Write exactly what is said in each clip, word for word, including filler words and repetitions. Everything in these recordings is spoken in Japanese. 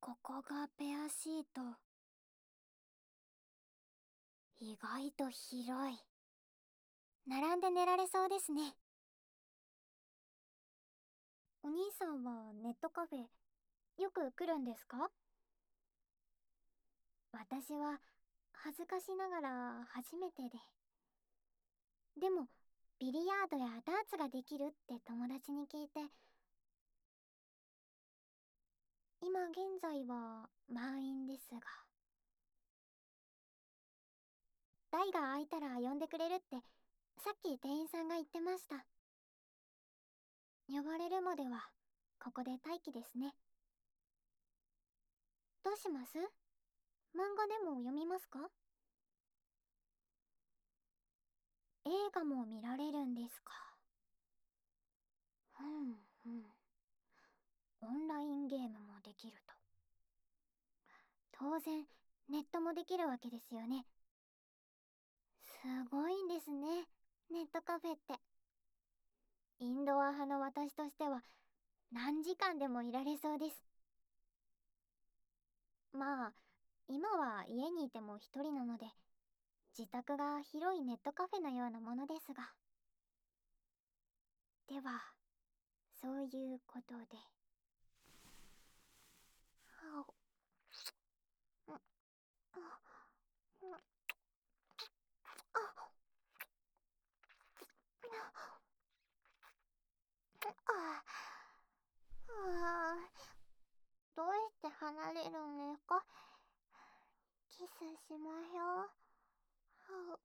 ここがペアシート。意外と広い。並んで寝られそうですね。お兄さんはネットカフェよく来るんですか？私は恥ずかしながら初めてで。でもビリヤードやダーツができるって友達に聞いて、今現在は満員ですが、台が空いたら呼んでくれるってさっき店員さんが言ってました。呼ばれるまではここで待機ですね。どうします？漫画でも読みますか？映画も見られるんですか。うんうん。オンラインゲームもできると。当然ネットもできるわけですよね。すごいんですね、ネットカフェって。インドア派の私としては何時間でもいられそうです。まあ今は家にいても一人なので、自宅が広いネットカフェのようなものですが。ではそういうことで。あおうんあうんあああ、どうして離れるんですか？キスしましょう。あ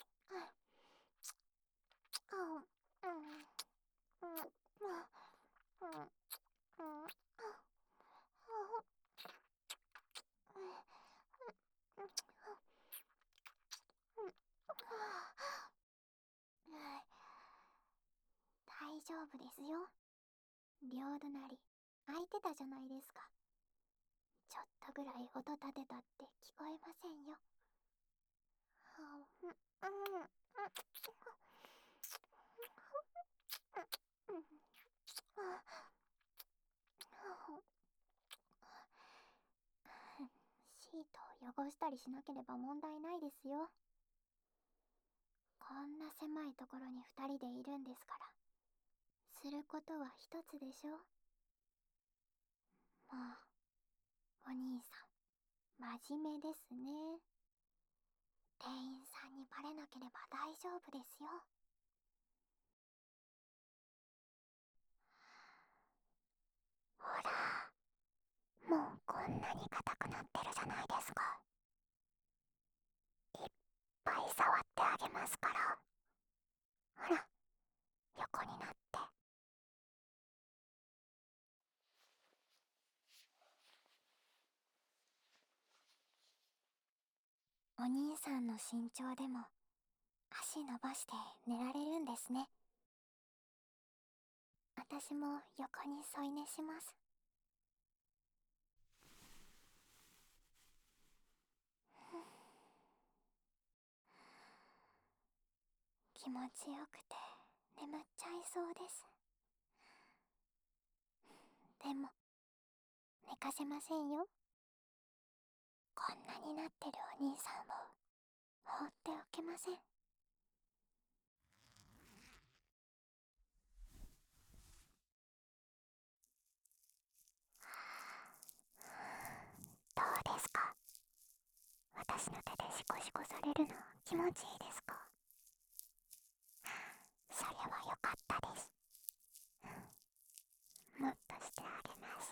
あうんうんうんうんうん大丈夫ですよ。両隣空いてたじゃないですか。ちょっとぐらい音立てたって聞こえませんよ。うんうんシートを汚したりしなければ問題ないですよ。こんな狭いところに二人でいるんですから、することは一つでしょ。もうお兄さん真面目ですね。店員さんにバレなければ大丈夫ですよ。ほら、もうこんなに硬くなってるじゃないですか。いっぱい触ってあげますから。ほら、横になって。お兄さんの身長でも足伸ばして寝られるんですね。私も横に添い寝します。気持ちよくて眠っちゃいそうです。でも寝かせませんよ。こんなになってるお兄さんを放っておけません。どうですか？私の手でシコシコされるの気持ちいいですか？それは良かったです。もっとしてあげます。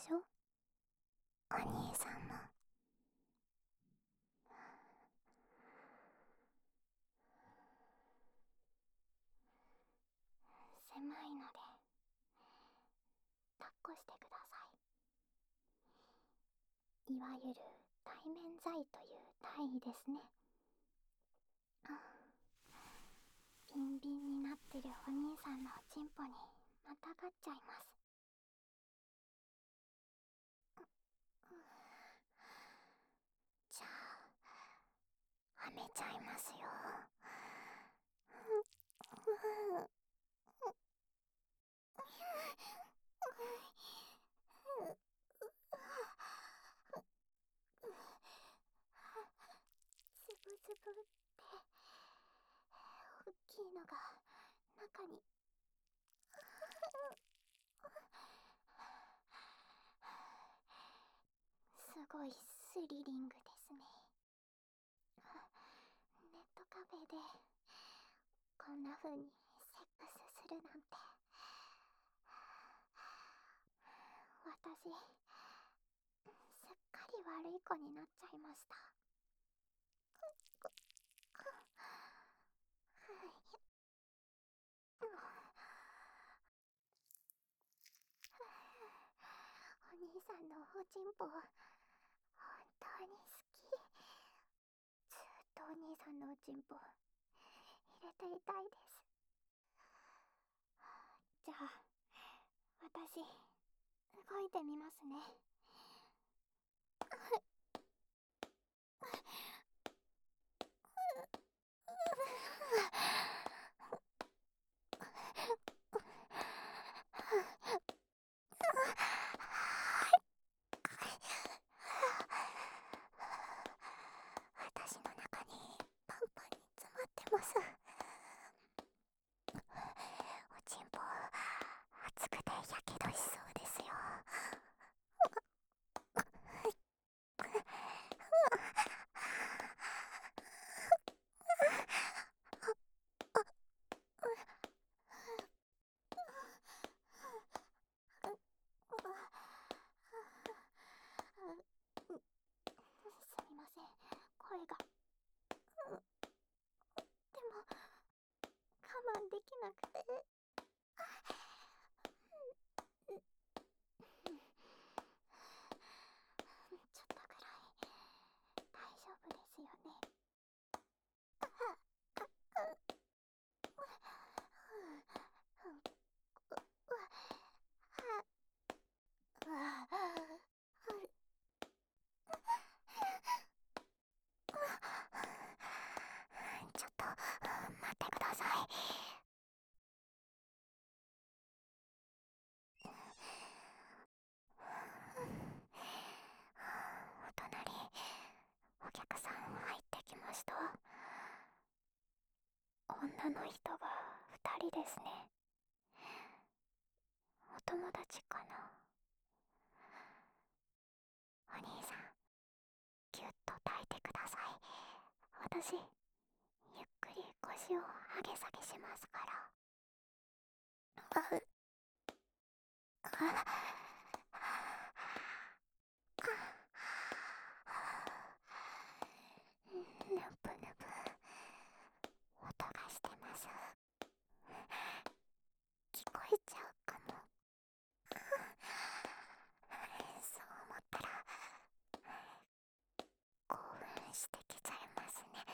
しょ、お兄さんも。狭いので抱っこしてください。いわゆる対面剤という体位ですね。ビンビンになってるお兄さんのおちんぽにまたがっちゃいます。じゃあはめちゃいますよ。つぶつぶって大きいのが中に。すごいスリリングですね。ネットカフェでこんな風にセックスするなんて。私すっかり悪い子になっちゃいました。お兄さんのおちんぽ本当に好き。ずっとお兄さんのおちんぽ入れていたいです。じゃあ私動いてみますね。私の中にパンパンに詰まってます。おちんぽ熱くてやけどしそうですよ。すみません、声が。でも我慢できなくて。ちょっとくらい大丈夫ですよね。ちょっと待ってください。お隣お客さん入ってきました。女の人がふたりですね。お友達かな。お兄さんぎゅっと抱いてください。私ゆっくり腰を上げ下げしますから。あうあぬぷぬぷ音がしてます。聞こえちゃうかも。そう思ったら興奮してきちゃいますね。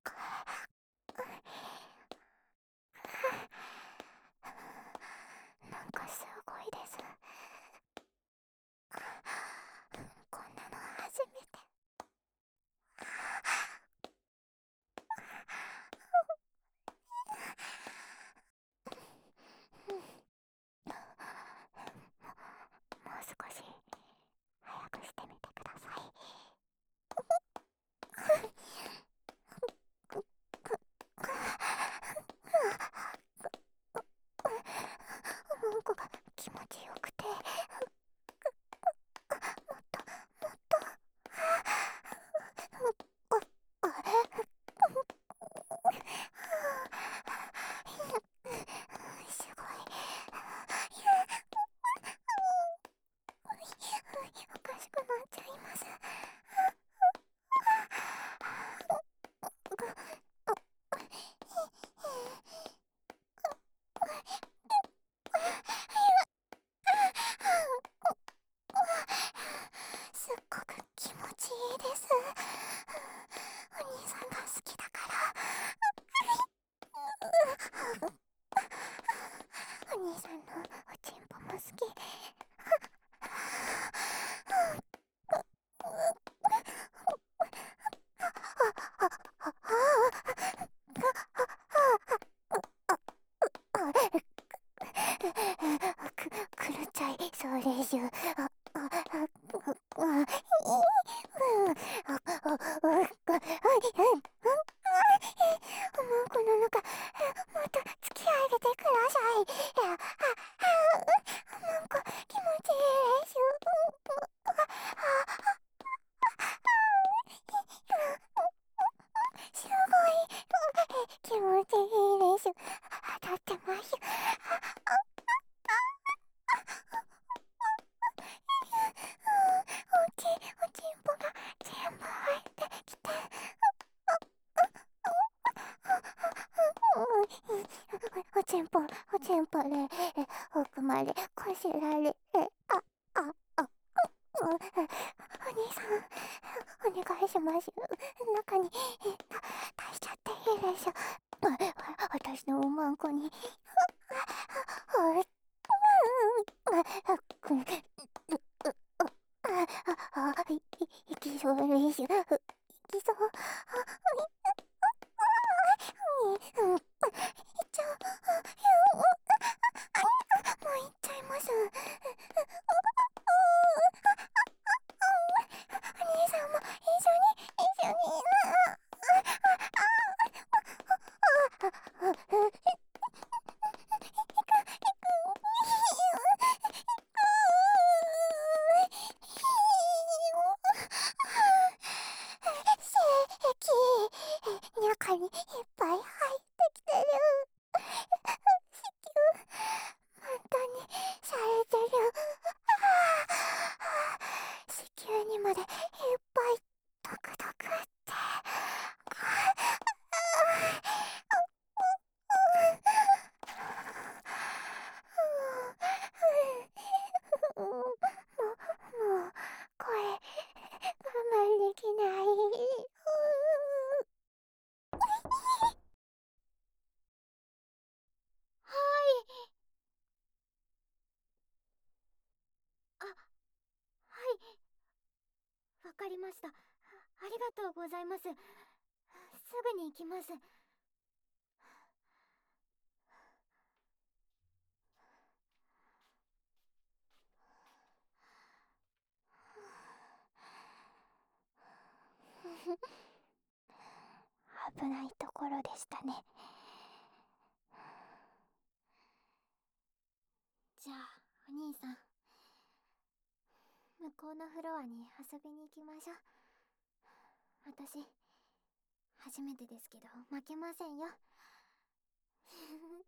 なうん、うん、うん、もうこの中、もっと付き合い入れてください。いや、あ、あ、なんか気持ちいいです。すごい気持ちいいです。当たってます。おち、おちんぽが全部入ってきて。おちんぽ、おちんぽで、え、奥までこしられ、え、あ、あ、あ、お兄さん、お願いします。中に、え、出しちゃっていいでしょ。私のおまんこに。あ、あ、あ、い、いきそうです。いきそう。うん、いっちゃう。もういっちゃいます。お兄さんも一緒に、一緒に。中にいっぱい入ってきてる。子宮、本当にされてる。子宮にまでいっぱいトクトクって。もう、もう、声、我慢できない。はい。あ、はい。わかりました。ありがとうございます。すぐに行きます。危ないところでしたね。じゃあ、お兄さん。向こうのフロアに遊びに行きましょう。私、初めてですけど負けませんよ。